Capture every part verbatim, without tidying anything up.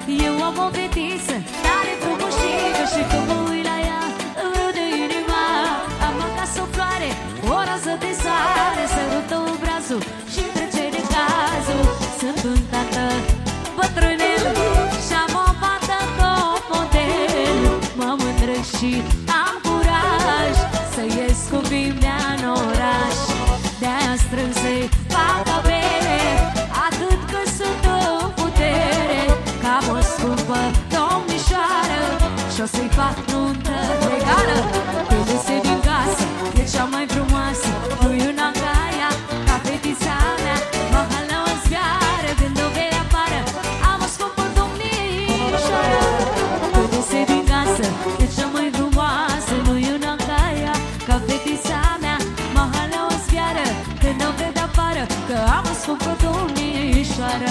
Eu am o fetiță tare frumușică și când mă uit la ea îmi rude inima. Am acasă o floare, o rază de soare, sărută obrazul și-mi trece de cazul. Sunt un tată bătrânel și-am o fată top model. Mă mândresc și am curaj să ies cu bimnea în oraș. De-aia strâng să-i fac avere, atât că sunt în putere. Cam o scumpă domnișoară și-o să-i fac nuntă regală. Când iese din casă e cea mai frumoasă, nu e una ca ea, ca fetița mea. Mahala o zgară când o vei afară, am o scumpă domnișoară. Când iese din casă e cea mai frumoasă, nu e una ca ea, ca fetița mea. Mahala o zgară când o vei afară, că am o scumpă domnișoară.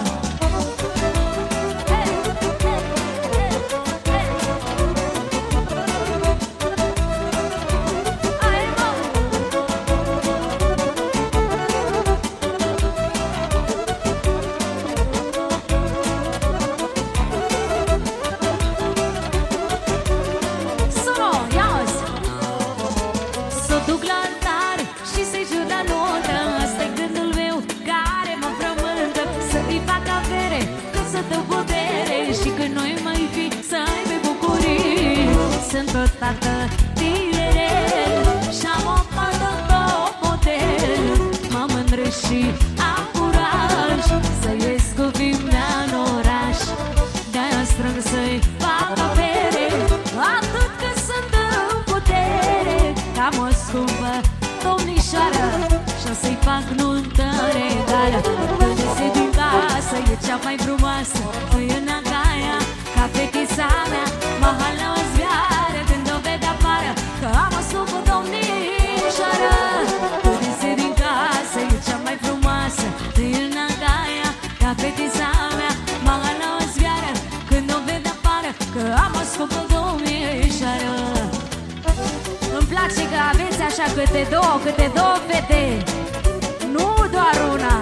Sunt o tată tinerel și-am o fată top model. Mă mândresc și am curaj să ies cu bimnea în oraș. De-aia strâng să-i fac avere, atât că sunt în putere. Cam o scumpă domnișoară și-o să-i fac nuntă regală. Când iese din casă e cea mai frumoasă, nu e una ca ea, ca fetița mea. Mahala o zviară când o vede afară, că am o scumpă domnișoară. Când iese din casă e cea mai frumoasă, nu e una ca ea, ca fetița mea. Mahala o zviară când o vede afară, că am o scumpă domnișoară. Îmi place că aveți așa câte două, câte două fete, nu doar una.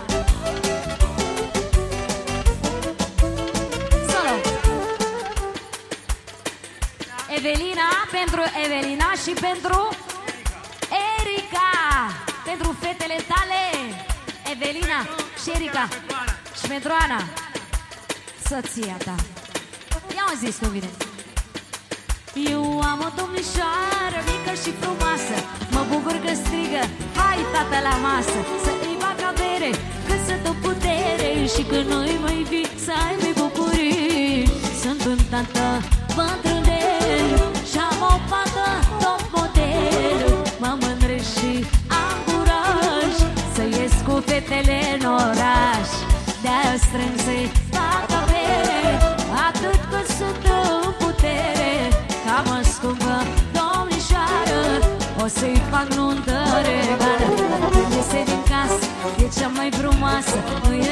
Evelina, pentru Evelina și pentru Erica, pentru fetele tale, Evelina și Erica, și pentru Ana, soția ta. Ia-o zis cu mine. Eu am o domnișoară mică și frumoasă, mă bucur că strigă, hai tată la masă. Să îi fac avere, că sunt o putere, și când noi mai vin să ai bucurii. Sunt un tată bătrânel și-am o fată top model. Mă mândresc și am curaj să ies cu fetele în oraș. De-aia strâng să-i fac avere, atât că sunt în putere. Cam o scumpă domnișoară, o să-i fac nuntă regală. Când iese din casă e cea mai frumoasă, nu